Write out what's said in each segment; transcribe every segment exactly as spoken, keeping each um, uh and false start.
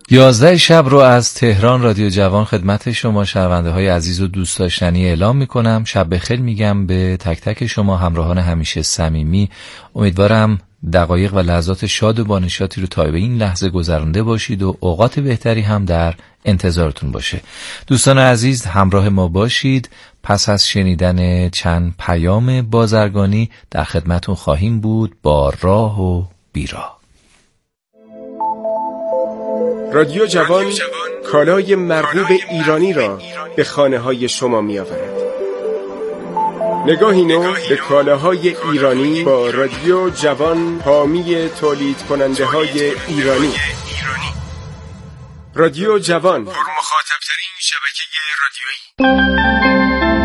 یازده شب رو از تهران رادیو جوان خدمت شما شنونده های عزیز و دوست داشتنی اعلام میکنم. شب بخیر میگم به تک تک شما همراهان همیشه صمیمی. امیدوارم دقایق و لحظات شاد و بانشاطی رو تا به این لحظه گذرانده باشید و اوقات بهتری هم در انتظارتون باشه. دوستان عزیز همراه ما باشید. پس از شنیدن چند پیام بازرگانی در خدمتون خواهیم بود با راه و بیراه. رادیو جوان کالای مرغوب ایرانی را به خانه های شما می آورد. نگاهی نو به کالاهای ایرانی با رادیو جوان، حامی تولید کننده های ایرانی. رادیو جوان، پر مخاطب ترین شبکه رادیویی.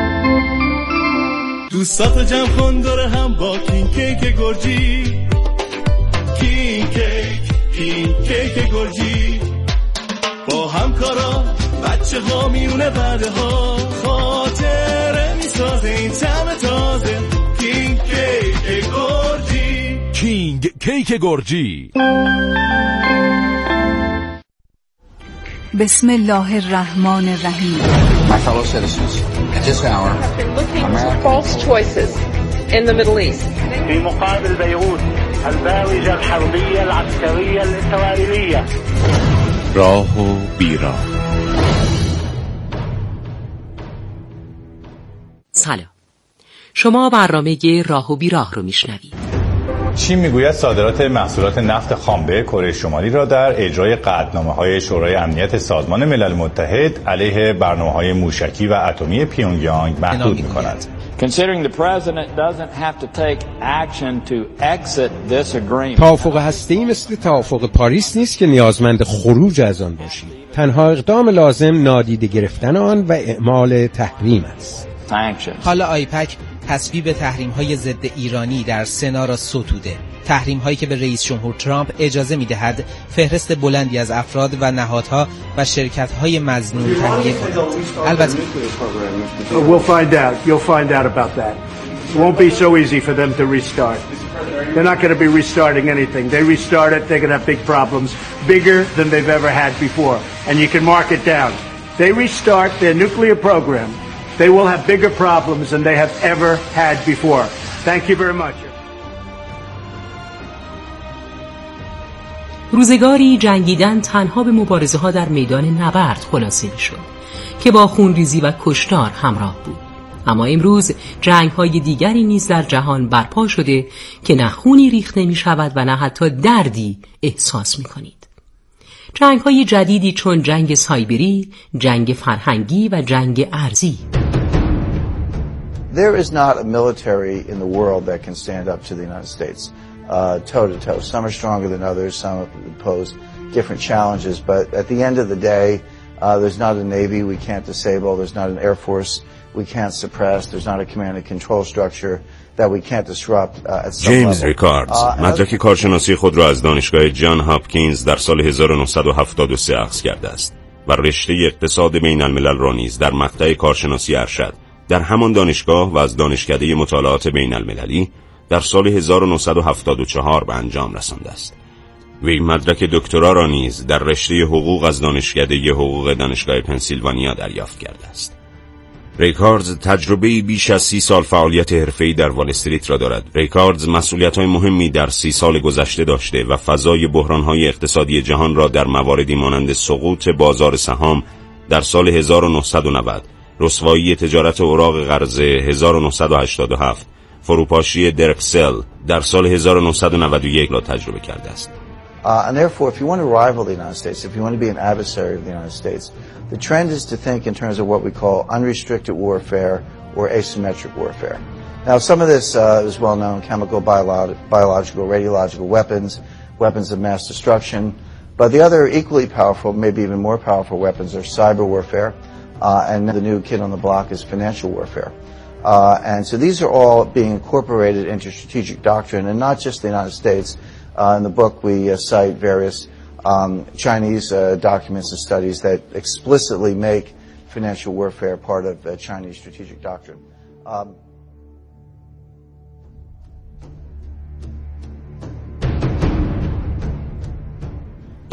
دوستات جمع کن دور هم با کینگ کیک گرجی. کینگ کیک، کینگ کیک گرجی. با همکارا بچه ها میونه بعده ها خاطره میسازه این طعم تازه. کینگ کیک گرجی. کینگ کیک گرجی. بسم الله الرحمن الرحیم. My fellow citizens, at this hour, have been looking for false choices in the Middle East. في مقابل بيروت الباوجة الحربية العسكرية الإسرائيلية. راه و بیراه. سلام. شما برنامه راه و بیراه رو میشنوید. چین میگوید صادرات محصولات نفت خام به کره شمالی را در اجرای قطعنامه‌های شورای امنیت سازمان ملل متحد علیه برنامه‌های موشکی و اتمی پیونگیانگ محدود می‌کند. Considering the president doesn't have to take action to exit this agreement. توافق هسته‌ای مثل توافق پاریس نیست که نیازمند خروج از آن باشید. تنها اقدام لازم نادیده گرفتن آن و اعمال تحریم است. حالا آیپک تصویب تحریم‌های ضد ایرانی در سنا را ستوده. تحریم‌هایی که به رئیس جمهور ترامپ اجازه می‌دهد فهرست بلندی از افراد و نهادها و شرکت‌های مظنون تهیه کند. البته We'll find out. You'll find out about that. It won't be so easy for them to restart. They're not going to be restarting anything. They restart it, they're going to have big problems, bigger than they've ever had before. And you can mark it down. They restart their nuclear program. They will have bigger problems than they have ever had before. Thank you very much. روزگاری جنگیدن تنها به مبارزه ها در میدان نبرد خلاصه می شد که با خونریزی و کشتار همراه بود. اما امروز جنگ های دیگری نیز در جهان برپا شده که نه خونی ریخته می شود و نه حتی دردی احساس می کنید. جنگ های جدیدی چون جنگ سایبری، جنگ فرهنگی و جنگ ارضی. There is not a military in the world that can stand up to the United States uh, toe to toe. Some are stronger than others, some pose different challenges, but at the end of the day, uh, there's not a Navy we can't disable, there's not an Air Force we can't suppress, there's not a command and control structure that we can't disrupt uh, at some level. جیمز ریکاردز مدرک کارشناسی خود را از دانشگاه جان هاپکینز در سال هزار و نهصد و هفتاد و سه اخذ کرده است و رشته اقتصاد بین الملل را نیز در مقطع کارشناسی ارشد در همان دانشگاه و از دانشکده مطالعات بین المللی در سال هزار و نهصد و هفتاد و چهار به انجام رسانده است. وی مدرک دکترا را نیز در رشته حقوق از دانشکده حقوق دانشگاه پنسیلوانیا دریافت کرده است. ریکاردز تجربه بیش از سی سال فعالیت حرفه‌ای در وال استریت را دارد. ریکاردز مسئولیت‌های مهمی در سی سال گذشته داشته و فضای بحران‌های اقتصادی جهان را در مواردی مانند سقوط بازار سهام در سال هزار و نهصد و نود، رسوایی تجارت اوراق قرضه هزار و نهصد و هشتاد و هفت، فروپاشی درکسل در سال هزار و نهصد و نود و یک را تجربه کرده است. Uh, and therefore, if you want to rival the United States, if you want to be an adversary of the United States, the trend is to think in terms of what we call unrestricted warfare or asymmetric warfare. Now, some of this uh, is well known: chemical, biolo- biological, radiological weapons, weapons of mass destruction. But the other equally powerful, maybe even more powerful weapons are cyber warfare, uh, and the new kid on the block is financial warfare. Uh, and so these are all being incorporated into strategic doctrine, and not just the United States. Uh, in the book, we uh, cite various um, Chinese uh, documents and studies that explicitly make financial warfare part of uh, Chinese strategic doctrine. Um,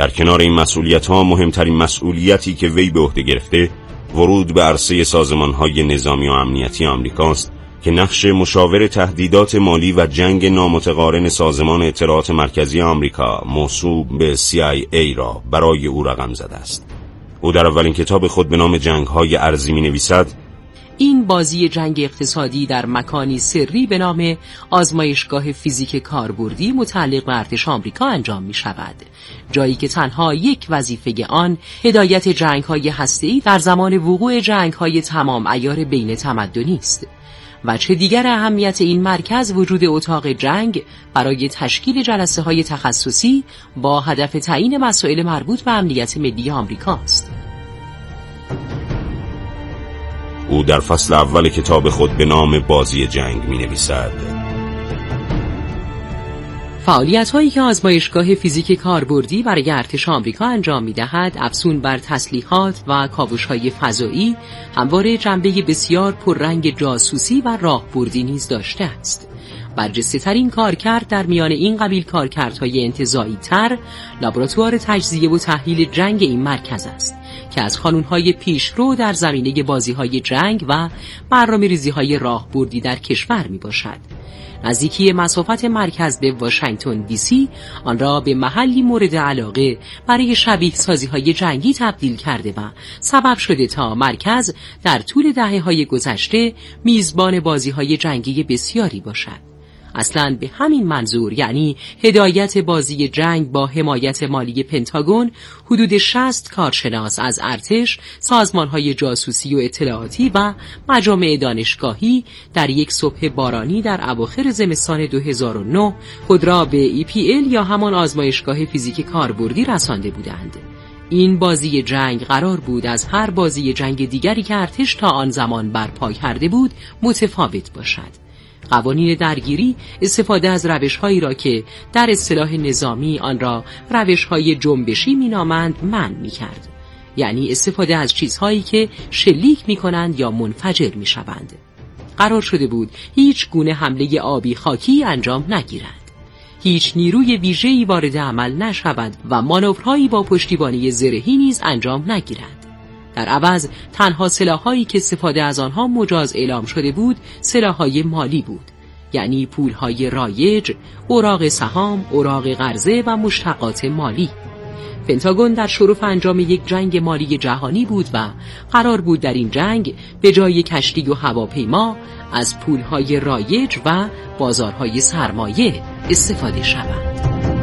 در کنار این مسئولیت‌ها مهمترین مسئولیتی که وی به عهده گرفته ورود به عرصه سازمان‌های نظامی و امنیتی آمریکاست که نقش مشاور تهدیدات مالی و جنگ نامتقارن سازمان اطلاعات مرکزی آمریکا موسوم به سی آی ای را برای او رقم زده است. او در اولین کتاب خود به نام جنگ‌های ارضی می‌نویسد: این بازی جنگ اقتصادی در مکانی سری به نام آزمایشگاه فیزیک کاربردی متعلق به ارتش آمریکا انجام می شود، جایی که تنها یک وظیفه آن هدایت جنگ‌های هسته‌ای در زمان وقوع جنگ‌های تمام عیار بین تمدنی است. و چه دیگر اهمیت این مرکز وجود اتاق جنگ برای تشکیل جلسه‌های تخصصی با هدف تعیین مسائل مربوط به امنیت ملی آمریکا است. او در فصل اول کتاب خود به نام بازی جنگ می نویسد: فعالیت‌هایی که آزمایشگاه فیزیک کاربردی برای ارتش آمریکا انجام می‌دهد، افزون بر تسلیحات و کاوش‌های فضایی، همواره جنبه بسیار پررنگ جاسوسی و راهبردی نیز داشته است. برجسته‌ترین کارکرد در میان این قبیل کارکردهای انتزاعی‌تر، لابراتوار تجزیه و تحلیل جنگ این مرکز است که از قانون‌های پیشرو در زمینه بازی‌های جنگ و برنامه‌ریزی‌های راهبردی در کشور می‌باشد. نزدیکی مسافت مرکز به واشنگتن دی سی آن را به محلی مورد علاقه برای شبیه سازی‌های جنگی تبدیل کرده و سبب شده تا مرکز در طول دهه‌های گذشته میزبان بازی‌های جنگی بسیاری باشد. اصلاً به همین منظور، یعنی هدایت بازی جنگ با حمایت مالی پنتاگون، حدود شصت کارشناس از ارتش، سازمان‌های جاسوسی و اطلاعاتی و مجامع دانشگاهی در یک صبح بارانی در اواخر زمستان دو هزار و نه خود را به ای پی ال یا همان آزمایشگاه فیزیک کاربردی رسانده بودند. این بازی جنگ قرار بود از هر بازی جنگ دیگری که ارتش تا آن زمان برپا کرده بود متفاوت باشد. قوانین درگیری استفاده از روش‌هایی را که در اصطلاح نظامی آن را روش‌های جنبشی می‌نامند منع می‌کرد، یعنی استفاده از چیزهایی که شلیک می‌کنند یا منفجر می‌شوند. قرار شده بود هیچ گونه حمله آبی خاکی انجام نگیرد، هیچ نیروی ویژه‌ای وارد عمل نشود و مانورهایی با پشتیبانی زرهی نیز انجام نگیرد. در عوض تنها سلاح‌هایی که استفاده از آنها مجاز اعلام شده بود سلاح‌های مالی بود، یعنی پول‌های رایج، اوراق سهام، اوراق قرضه و مشتقات مالی. پنتاگون در شرف انجام یک جنگ مالی جهانی بود و قرار بود در این جنگ به جای کشتی و هواپیما از پول‌های رایج و بازارهای سرمایه استفاده شود.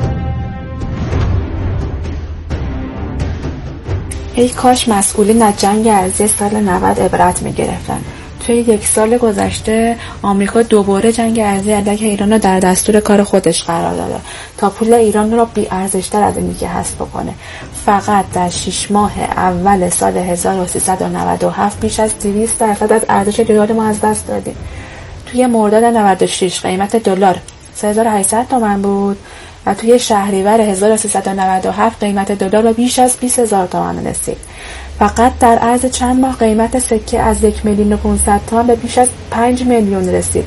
ای کاش مسئولین از جنگ ارضی سال نود عبرت می‌گرفتند. توی یک سال گذشته آمریکا دوباره جنگ ارضی علیه ایران را در دستور کار خودش قرار داده تا پول ایران را بی ارزش‌تر از اینی که هست بکنه. فقط در شش ماه اول سال هزار و سیصد و نود و هفت بیش از دویست درصد از ارزش دلار ما از دست دادیم. توی مرداد نود و شش قیمت دلار سه هزار و هشتصد تومان بود و توی شهریور هزار و سیصد و نود و هفت قیمت دلار به بیش از بیست هزار تومان رسید. فقط در عرض چند ماه قیمت سکه از یک میلیون و پانصد تومان به بیش از پنج میلیون رسید.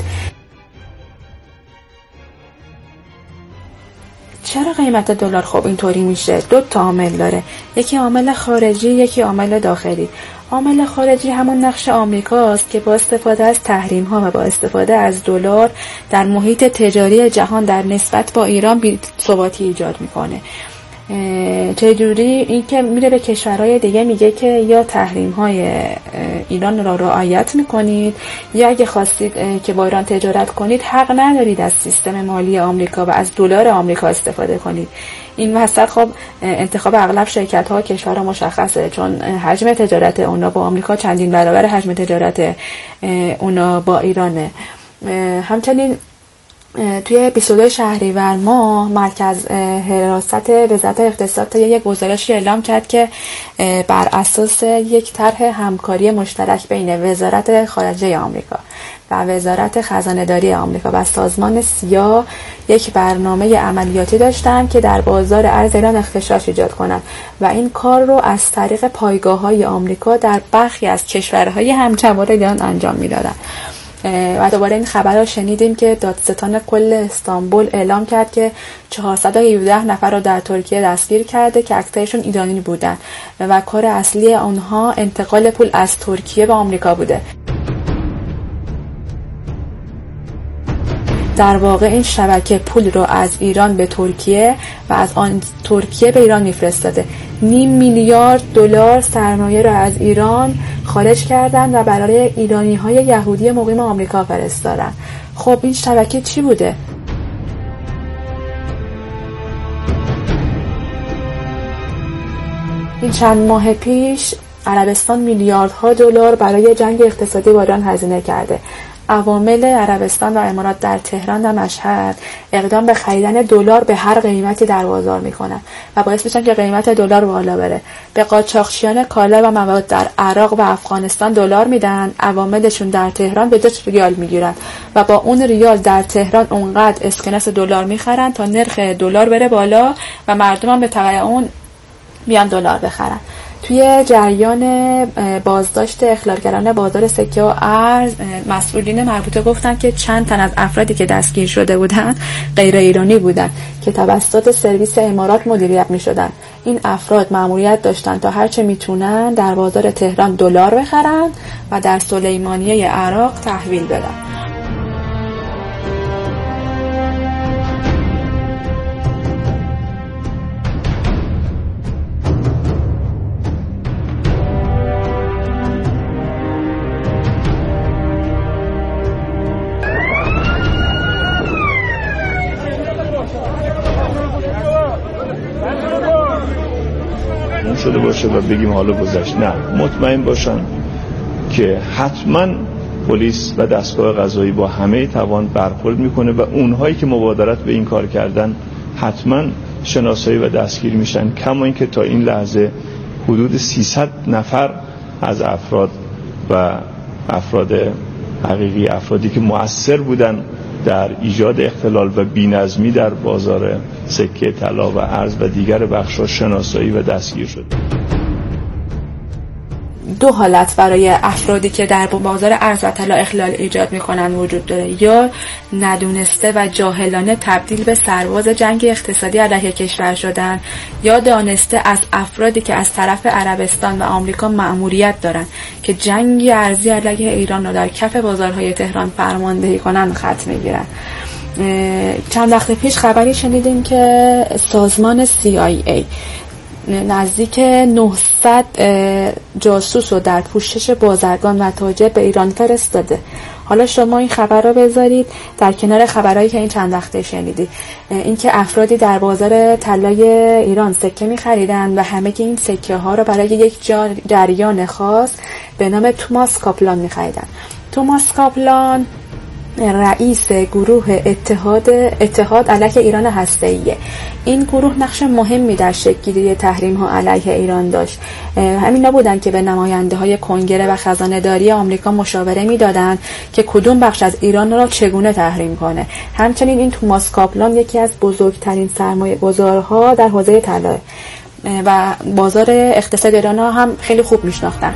چرا قیمت دلار خب اینطوری میشه؟ دو تا عامل داره، یکی عامل خارجی، یکی عامل داخلی. عامل خارجی همون نقش آمریکاست که با استفاده از تحریم ها و با استفاده از دلار در محیط تجاری جهان در نسبت با ایران بی‌ثباتی ایجاد میکنه. چجوری؟ این که میره به کشورهای دیگه میگه که یا تحریم های ایران را رعایت میکنید یا اگه خواستید که با ایران تجارت کنید حق ندارید از سیستم مالی آمریکا و از دلار آمریکا استفاده کنید. این وسط خب انتخاب اغلب شرکت ها کشورها مشخصه، چون حجم تجارت اونا با آمریکا چندین برابر حجم تجارت اونا با ایرانه. همچنین توی بیست و دو شهریور ماه مرکز حراست وزارت اقتصاد یک گزارشی اعلام کرد که بر اساس یک طرح همکاری مشترک بین وزارت خارجه آمریکا و وزارت خزانه‌داری آمریکا و سازمان سیا یک برنامه عملیاتی داشتن که در بازار ارز ایران اختشاش ایجاد کنند و این کار رو از طریق پایگاه‌های آمریکا در برخی از کشورهای همجوار ایران انجام می‌دادن. و دوباره این خبر رو شنیدیم که دادستان کل استانبول اعلام کرد که چهارصد و هفده نفر رو در ترکیه دستگیر کرده که اکثرشون ایرانی بودن و کار اصلی آنها انتقال پول از ترکیه به آمریکا بوده. در واقع این شبکه پول رو از ایران به ترکیه و از آن ترکیه به ایران میفرستاده. نیم میلیارد دلار سرمایه رو از ایران خارج کردن و برای ایرانی های یهودی مقیم آمریکا فرستادن. خب این شبکه چی بوده؟ این چند ماه پیش عربستان میلیاردها دلار برای جنگ اقتصادی با ایران هزینه کرده. عوامل عربستان و امارات در تهران و مشهد اقدام به خریدن دلار به هر قیمتی در بازار میکنن و باعث میشن که قیمت دلار بالا بره. به قاچاقچیان کالا و مواد در عراق و افغانستان دلار میدن، عواملشون در تهران به جاش ریال میگیرن و با اون ریال در تهران اونقدر اسکناس دلار میخرن تا نرخ دلار بره بالا و مردم هم به تبع اون بیان دلار بخرن. توی جریان بازداشت اخلالگران بازار سکه و ارز مسئولین مربوطه گفتن که چند تن از افرادی که دستگیر شده بودن غیر ایرانی بودن که توسط سرویس امارات مدیریت می شدن. این افراد مأموریت داشتن تا هرچه میتونن در بازار تهران دلار بخرن و در سلیمانیه عراق تحویل بدن. شده باشه و بگیم حالا گذشت. نه، مطمئن باشن که حتما پلیس و دستگاه قضایی با همه توان برخورد میکنه و اونهایی که مبادرت به این کار کردن حتما شناسایی و دستگیر میشن. کما اینکه تا این لحظه حدود سیصد نفر از افراد و افراد حقیقی، افرادی که مؤثر بودن در ایجاد اختلال و بی‌نظمی در بازار سکه طلا و ارز و دیگر بخش‌ها شناسایی و دستگیر شد. دو حالت برای افرادی که در بازار ارز و طلا اخلال ایجاد میکنن وجود داره: یا ندونسته و جاهلانه تبدیل به سرباز جنگ اقتصادی علیه کشور شدن، یا دانسته از افرادی که از طرف عربستان و آمریکا مأموریت دارن که جنگ ارزی علیه ایران رو در کف بازارهای تهران فرماندهی کنن خط میگیرن. چند وقت پیش خبری شنیدیم که سازمان سی آی ای نزدیک نهصد جاسوس رو در پوشش بازرگان و تاجر به ایران فرستاده. حالا شما این خبر رو بذارید در کنار خبرهایی که این چند وقته شنیدید، اینکه افرادی در بازار طلای ایران سکه می‌خریدن و همه که این سکه ها رو برای یک جریان خاص به نام توماس کاپلان می‌خریدن. توماس کاپلان رئیس گروه اتحاد اتحاد علیه ایران هسته‌ایه. این گروه نقش مهمی در شکل‌گیری تحریم‌ها علیه ایران داشت. همینا بودن که به نماینده‌های کنگره و خزانه‌داری آمریکا مشاوره می‌دادند که کدوم بخش از ایران را چگونه تحریم کنه. همچنین این توماس کاپلان یکی از بزرگترین سرمایه‌گذارها در حوزه طلا و بازار اقتصاد ایران هم خیلی خوب می‌شناختن.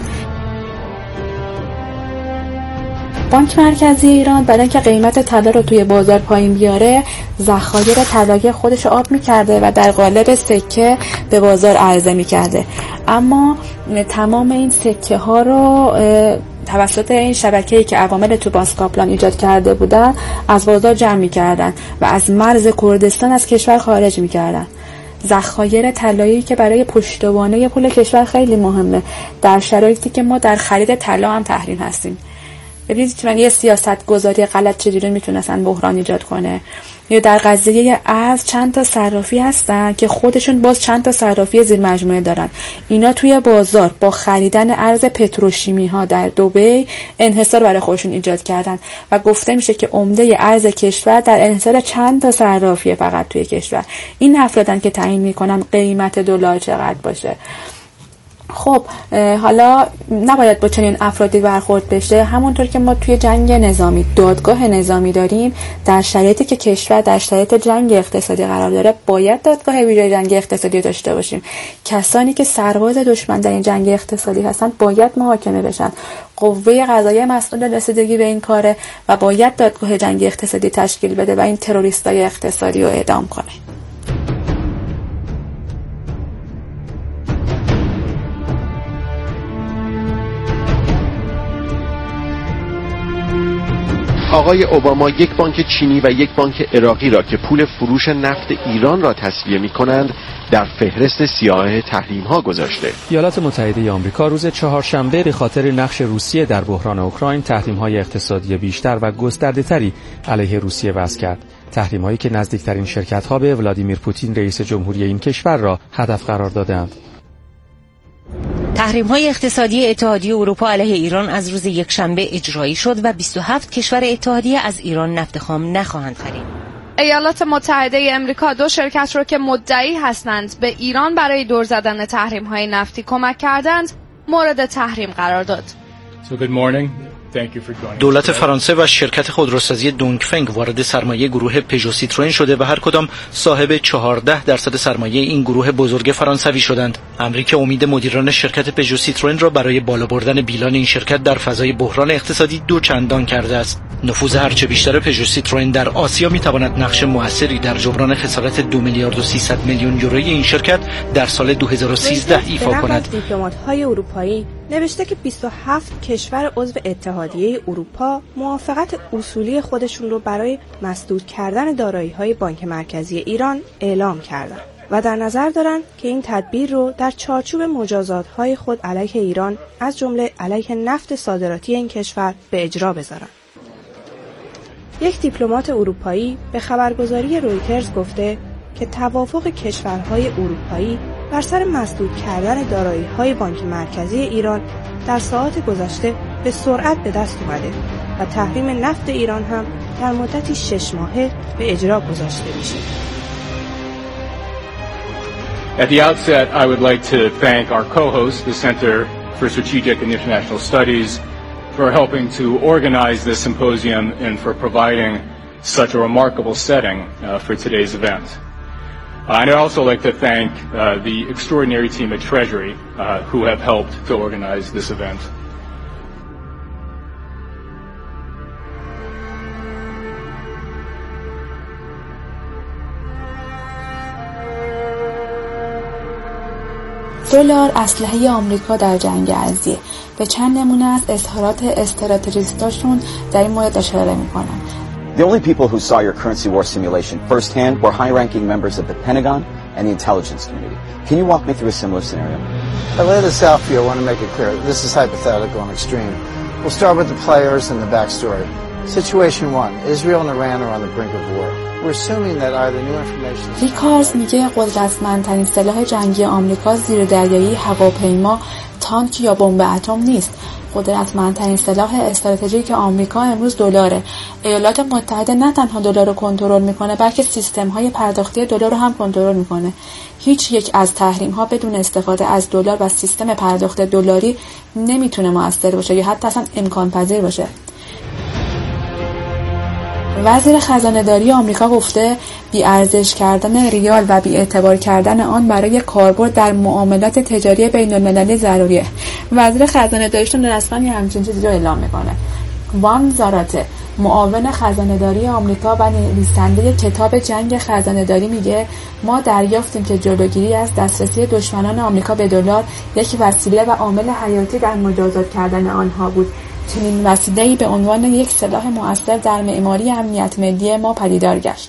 بانک مرکزی ایران برای اینکه قیمت طلا رو توی بازار پایین بیاره ذخایر طلایی خودش رو آب می‌کرده و در قالب سکه به بازار عرضه می‌کرده. اما تمام این سکه ها رو توسط این شبکه‌ای که عوامل توماس کاپلان ایجاد کرده بودن از بازار جمع می‌کردن و از مرز کردستان از کشور خارج می‌کردن. ذخایر طلایی که برای پشتوانه پول کشور خیلی مهمه در شرایطی که ما در خرید طلا هم تحریم هستیم. ببینید که من یه سیاست گذاری غلط چجوری میتونستن بحران ایجاد کنه. یا در قضیه ارز چند تا صرافی هستن که خودشون باز چند تا صرافی زیر مجموعه دارن. اینا توی بازار با خریدن ارز پتروشیمی ها در دبی انحصار برای خودشون ایجاد کردن و گفته میشه که عمده ارز کشور در انحصار چند تا صرافی فقط توی کشور. این افرادن که تعیین میکنن قیمت دلار چقدر باشه. خب حالا نباید با چنین افرادی برخورد بشه. همونطور که ما توی جنگ نظامی دادگاه نظامی داریم، در شرایطی که کشور در شرایط جنگ اقتصادی قرار داره باید دادگاه ویژه جنگ اقتصادی داشته باشیم. کسانی که سرباز دشمن در این جنگ اقتصادی هستن باید محاکمه بشن. قوه قضاییه مسئول رسیدگی به این کاره و باید دادگاه جنگی اقتصادی تشکیل بده و این تروریستای اقتصادی رو اعدام کنه. آقای اوباما یک بانک چینی و یک بانک عراقی را که پول فروش نفت ایران را تسویه می کنند در فهرست سیاه تحریم ها گذاشته. ایالات متحده آمریکا روز چهارشنبه به خاطر نقش روسیه در بحران اوکراین تحریم های اقتصادی بیشتر و گسترده تری علیه روسیه وضع کرد. تحریم هایی که نزدیکترین شرکت ها به ولادیمیر پوتین رئیس جمهوری این کشور را هدف قرار دادند. تحریم‌های اقتصادی اتحادیه اروپا علیه ایران از روز یکشنبه اجرایی شد و بیست و هفت کشور اتحادیه از ایران نفت خام نخواهند خرید. ایالات متحده امریکا دو شرکت رو که مدعی هستند به ایران برای دور زدن تحریم‌های نفتی کمک کردند مورد تحریم قرار داد. So good morning. دولت فرانسه و شرکت خودروسازی دونگفنگ وارد سرمایه گروه پژو سیتروئن شده و هر کدام صاحب چهارده درصد سرمایه این گروه بزرگ فرانسوی شدند. امری که امید مدیران شرکت پژو سیتروئن را برای بالا بردن بیلان این شرکت در فضای بحران اقتصادی دو چندان کرده است. نفوذ هرچه بیشتر پژو سیتروئن در آسیا میتواند نقش موثری در جبران خسارت دو میلیارد و سیصد میلیون یورویی این شرکت در سال دو هزار و سیزده ایفا کند. دیپلمات‌های اروپایی نوشته که بیست و هفت کشور عضو اتحادیه اروپا موافقت اصولی خودشون رو برای مسدود کردن دارایی‌های بانک مرکزی ایران اعلام کردند و در نظر دارند که این تدبیر رو در چارچوب مجازات‌های خود علیه ایران از جمله علیه نفت صادراتی این کشور به اجرا بذارن. یک دیپلمات اروپایی به خبرگزاری رویترز گفته که توافق کشورهای اروپایی بر سر مسدود کردن دارایی‌های بانک مرکزی ایران در ساعات گذشته به سرعت به دست اومده و تحریم نفت ایران هم در مدتی شش ماهه به اجرا گذاشته میشه. At the outset, I would like to thank our co-host, the Center for Strategic and International Studies, for helping to organize this symposium and for providing such a remarkable setting uh, for today's event. Uh, and I'd also like to thank uh, the extraordinary team at Treasury uh, who have helped to organize this event. دلار اسلحه آمریکا در جنگ ارزیه. به چند نمونه از اظهارات استراتژیستاشون در این مورد اشاره میکنم. The only people who saw your currency war simulation firsthand were high-ranking members of the Pentagon and the intelligence community. Can you walk me through a similar scenario? I lay this out for you. I want to make it clear. This is hypothetical and extreme. We'll start with the players and the backstory. Situation one, Israel and Iran are on the brink of war. We're assuming that either new information... ریکارز میگه قدرتمندترین سلاح جنگی آمریکا زیردریایی، هواپیما، تانک یا بمب اتم نیست. قدرتمندترین سلاح استراتژیک آمریکا امروز دلاره. ایالات متحده نه تنها دلار رو کنترل میکنه بلکه سیستم‌های پرداختی دلار رو هم کنترل میکنه. هیچ یک از تحریم‌ها بدون استفاده از دلار و سیستم پرداخت دلاری نمیتونه مؤثر باشه یا حتی اصلا امکان پذیر باشه. وزیر خزانه‌داری آمریکا گفته بی‌ارزش کردن ریال و بی‌اعتبار کردن آن برای کاربرد در معاملات تجاری بین‌المللی ضروریه. وزیر خزانه‌داریشون رسما یه همچین چیزی رو اعلام میکنه. وان زاراته، معاون خزانه‌داری آمریکا و نویسنده کتاب جنگ خزانه‌داری میگه ما دریافتیم که جلوگیری از دسترسی دشمنان آمریکا به دلار یک وسیله و عامل حیاتی در مجازات کردن آنها بود. چنین وسیله‌ای به عنوان یک سلاح مؤثر در معماری امنیت ملی ما پدیدار گشت.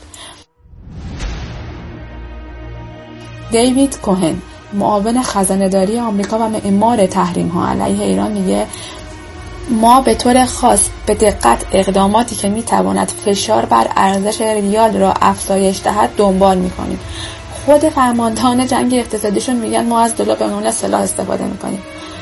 دیوید کوهن، معاون خزانه‌داری آمریکا و معمار تحریم‌ها علیه ایران میگه ما به طور خاص به دقت اقداماتی که میتواند فشار بر ارزش ریال را افزایش دهد دنبال میکنیم. خود فرماندهان جنگ اقتصادیشون میگن ما از دلار به عنوان سلاح استفاده میکنیم.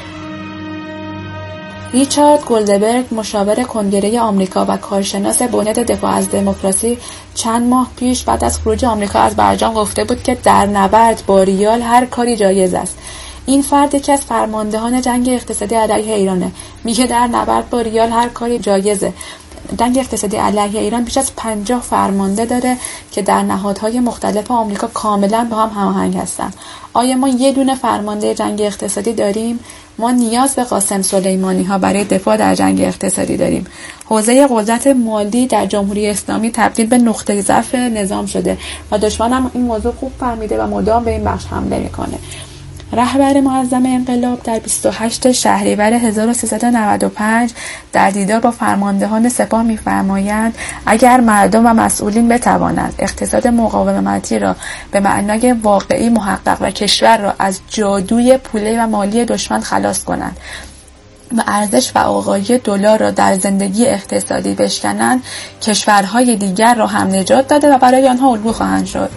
ریچارد گولدبرگ، مشاور کنگره آمریکا و کارشناس بنیاد دفاع از دموکراسی، چند ماه پیش بعد از خروج آمریکا از برجام گفته بود که در نبرد با ریال هر کاری جایز است. این فرد یکی از فرماندهان جنگ اقتصادی علیه ایرانه. میگه در نبرد با ریال هر کاری جایزه. جنگ اقتصادی علیه ایران بیش از پنجاه فرمانده داره که در نهادهای مختلف آمریکا کاملا با هم هماهنگ هستن. آیا ما یه دونه فرمانده جنگ اقتصادی داریم؟ ما نیاز به قاسم سلیمانی ها برای دفاع در جنگ اقتصادی داریم. حوزه قدرت مالی در جمهوری اسلامی تبدیل به نقطه ضعف نظام شده و دشمن هم این موضوع خوب فهمیده و مدام به این بخش حمله میکنه. رهبر معظم انقلاب در بیست و هشتم شهریور هزار و سیصد و نود و پنج در دیدار با فرماندهان سپاه می‌فرمایند اگر مردم و مسئولین بتوانند اقتصاد مقاومتی را به معنای واقعی محقق و کشور را از جادوی پولی و مالی دشمن خلاص کنند و ارزش و آقایی دلار را در زندگی اقتصادی بشکنند، کشورهای دیگر را هم نجات داده و برای آنها الگو خواهند شد.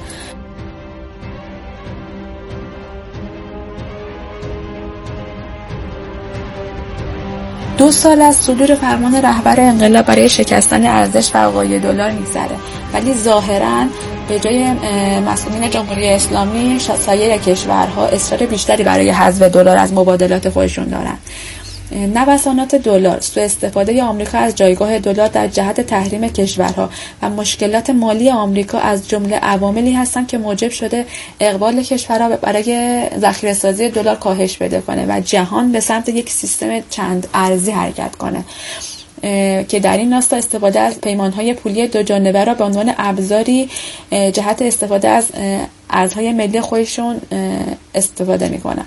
دو سال از صدور فرمان رهبر انقلاب برای شکستن ارزش و آقایی دلار می‌گذره، ولی ظاهراً به جای مسئولین جمهوری اسلامی سایر کشورها اصرار بیشتری برای حذف دلار از مبادلات خودشون دارن. نوسانات دلار، سوء استفاده آمریکا از جایگاه دلار در جهت تحریم کشورها و مشکلات مالی آمریکا از جمله عواملی هستند که موجب شده اقبال کشورها برای ذخیره‌سازی دلار کاهش پیدا کنه و جهان به سمت یک سیستم چند ارزی حرکت کنه که در این راستا استفاده از پیمانهای پولی دو جانبه را به عنوان ابزاری جهت استفاده از ارزهای ملی خودشون استفاده می‌کنند.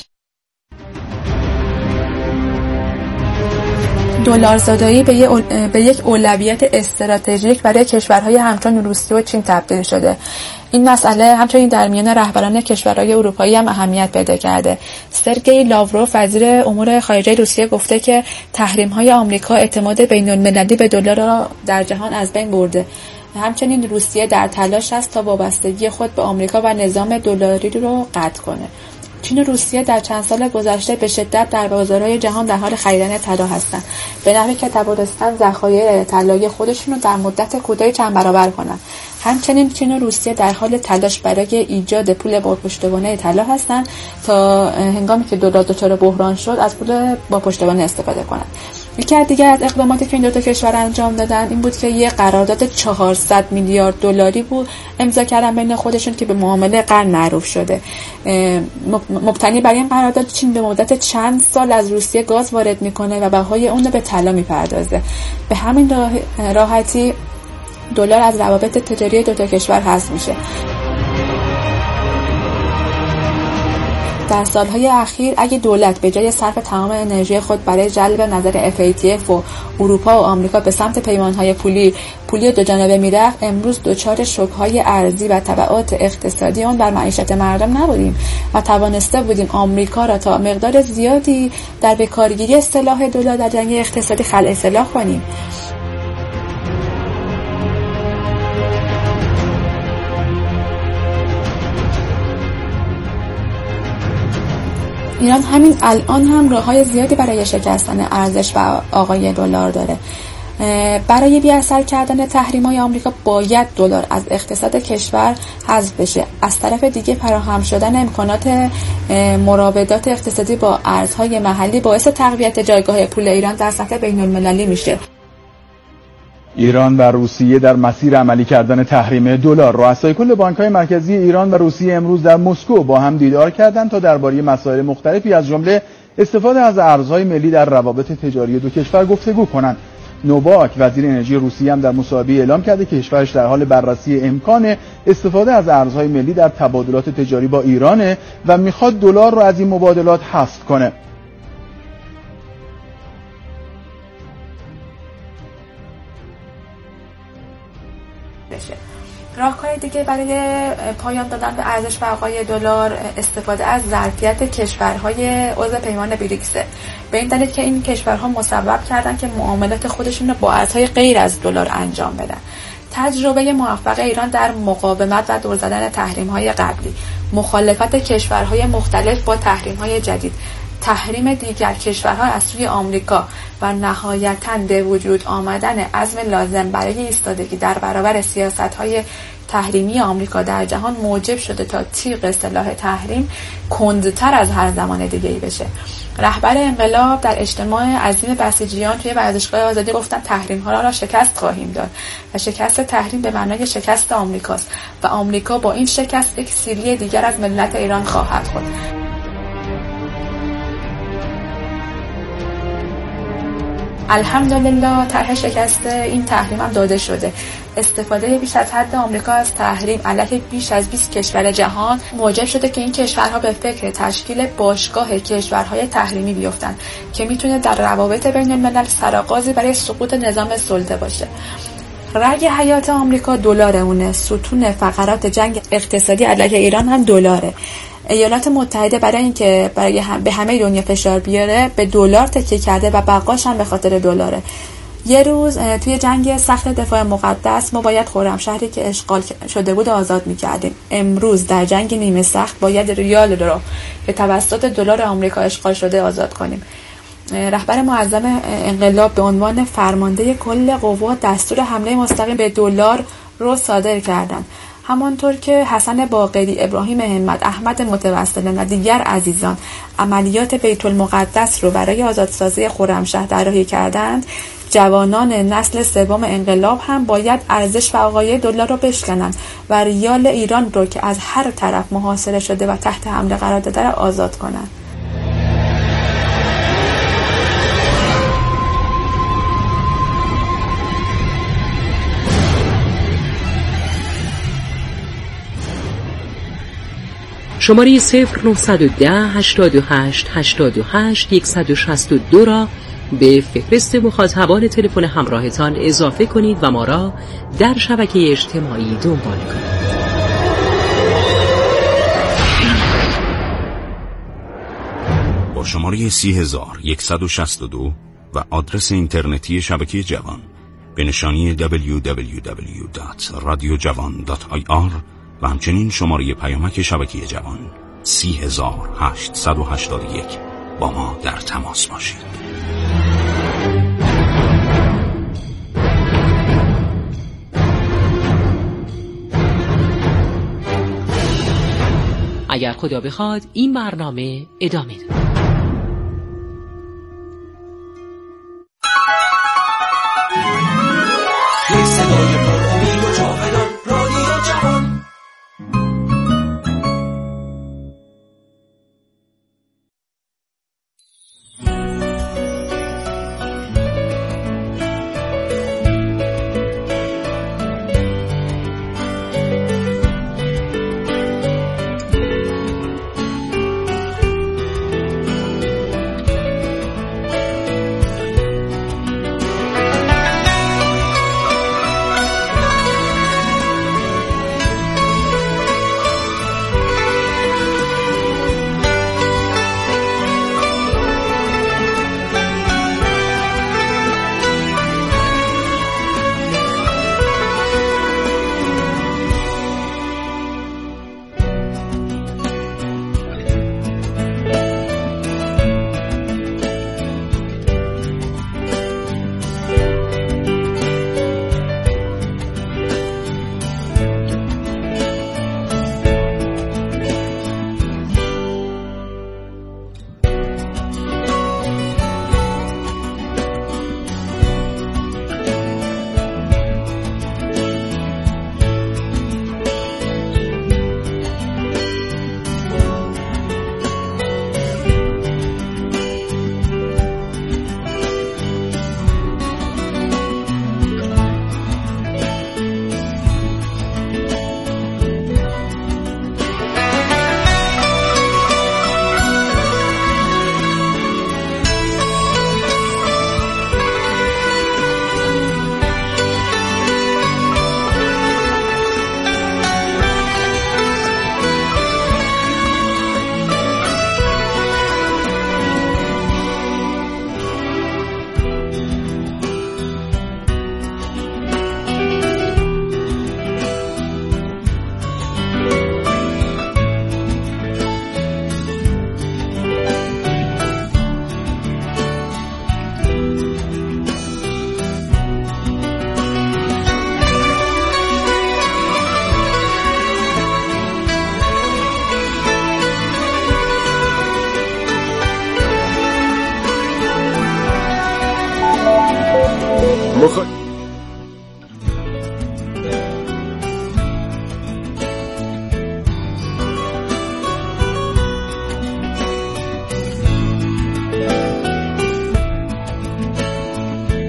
دلارزدایی به, اول... به یک اولویت استراتژیک برای کشورهای همچون روسیه و چین تبدیل شده. این مسئله همچنین در میان رهبران کشورهای اروپایی هم اهمیت پیدا کرده. سرگئی لاوروف وزیر امور خارجه روسیه گفته که تحریم‌های آمریکا اعتماد بین‌المللی به دلار را در جهان از بین برده. همچنین روسیه در تلاش است تا وابستگی خود به آمریکا و نظام دلاری رو قطع کنه. چین و روسیه در چند سال گذشته به شدت در بازارهای جهان در حال خریدن طلا هستند، به نحوی که توانستند ذخایر طلایی خودشون رو در مدت کوتاهی چند برابر کنند. همچنین چین و روسیه در حال تلاش برای ایجاد پول با پشتوانه طلا هستند تا هنگامی که دلار دچار بحران شد از پول با پشتوانه استفاده کنند. یکی از دیگر از اقداماتی که این دو تا کشور انجام دادن این بود که یک قرارداد چهارصد میلیارد دلاری بود امضا کردن بین خودشون که به معامله قرن معروف شده. مبتنی بر این قرارداد چین به مدت چند سال از روسیه گاز وارد میکنه و بهای اون رو به طلا میپردازه. به همین راحتی دلار از روابط تجاری دو تا کشور حذف میشه. در سالهای اخیر اگه دولت به جای صرف تمام انرژی خود برای جلب نظر اف ای تی اف و اروپا و آمریکا به سمت پیمانهای پولی پولی دو جانبه میرفت، امروز دچار شوک‌های ارزی و تبعات اقتصادی آن بر معیشت مردم نبودیم و توانسته بودیم آمریکا را تا مقدار زیادی در بکارگیری سلاح دلار در جنگ اقتصادی خلع سلاح کنیم. ایران همین الان هم راه‌های زیادی برای شکستن ارزش و آقای دلار داره. برای بی‌اثر کردن تحریم‌های آمریکا باید دلار از اقتصاد کشور حذف بشه. از طرف دیگه فراهم شدن امکانات مراودات اقتصادی با ارزهای محلی باعث تقویت جایگاه پول ایران در سطح بین‌المللی میشه. ایران و روسیه در مسیر عملی کردن تحریم دلار، رؤسای کل بانک‌های مرکزی ایران و روسیه امروز در مسکو با هم دیدار کردند تا درباره مسائل مختلفی از جمله استفاده از ارزهای ملی در روابط تجاری دو کشور گفتگو کنند. نوواک وزیر انرژی روسیه هم در مصاحبه اعلام کرده که کشورش در حال بررسی امکان استفاده از ارزهای ملی در تبادلات تجاری با ایرانه و میخواد دلار رو از این مبادلات حذف کنه. راهکار دیگه برای پایان دادن به ارزش و آقای دلار استفاده از ظرفیت کشورهای عضو پیمان بریکسه، به این دلیل که این کشورها مسبب کردن که معاملات خودشون رو با ارزهای غیر از دلار انجام بدن. تجربه موفق ایران در مقاومت و دور زدن تحریم‌های قبلی، مخالفت کشورهای مختلف با تحریم‌های جدید، تحریم دیگر کشورها از سوی آمریکا و نهایتاً به وجود آمدن عزم لازم برای ایستادگی در برابر سیاست‌های تحریمی آمریکا در جهان موجب شده تا تیغ سلاح تحریم کندتر از هر زمان دیگه‌ای بشه. رهبر انقلاب در اجتماع عظیم بسیجیان توی ورزشگاه آزادی گفتن تحریم ها را شکست خواهیم داد و شکست تحریم به معنای شکست آمریکاست و آمریکا با این شکست یک سیلی دیگر از ملت ایران خواهد خورد. الحمدلله طرح شکست این تحریم هم داده شده. استفاده بیش از حد آمریکا از تحریم علیه بیش از بیست کشور جهان موجب شده که این کشورها به فکر تشکیل باشگاه کشورهای تحریمی بیفتند که میتونه در روابط بین الملل سرآغازی برای سقوط نظام سلطه باشه. رگ حیات آمریکا دلار اونه، ستون فقرات جنگ اقتصادی علیه ایران هم دلاره. ایالات متحده برای اینکه برای هم به همه دنیا فشار بیاره به دلار تکیه کرده و بقاش هم به خاطر دلاره. یه روز توی جنگ سخت دفاع مقدس ما باید خرمشهری که اشغال شده بود آزاد می‌کردیم. امروز در جنگ نیمه سخت باید ریال رو که توسط دلار آمریکا اشغال شده آزاد کنیم. رهبر معظم انقلاب به عنوان فرمانده کل قوا دستور حمله مستقیم به دلار رو صادر کردند. همانطور که حسن باقری، ابراهیم همت، احمد متوسل و دیگر عزیزان عملیات بیت المقدس رو برای آزادسازی خرمشهر طراحی کردند، جوانان نسل سوم انقلاب هم باید ارزش و عقاید دلار رو بشکنند و ریال ایران رو که از هر طرف محاصره شده و تحت حمله قرار داده را آزاد کنند. شماره صفر نهصد و ده هشتاد و هشت هشتاد و هشت صد و شصت و دو را به فهرست مخاطبان تلفن همراهتان اضافه کنید و ما را در شبکه اجتماعی دنبال کنید. با شماره سی هزار یکصد و شصت و دو و آدرس اینترنتی شبکه جوان به نشانی دبلیو دبلیو دبلیو دات رادیو جوان دات آی آر و همچنین شماره پیامک شبکه جوان سی هزار هشتصد و هشتاد و یک با ما در تماس باشید. اگر خدا بخواد این برنامه ادامه داره. مخ...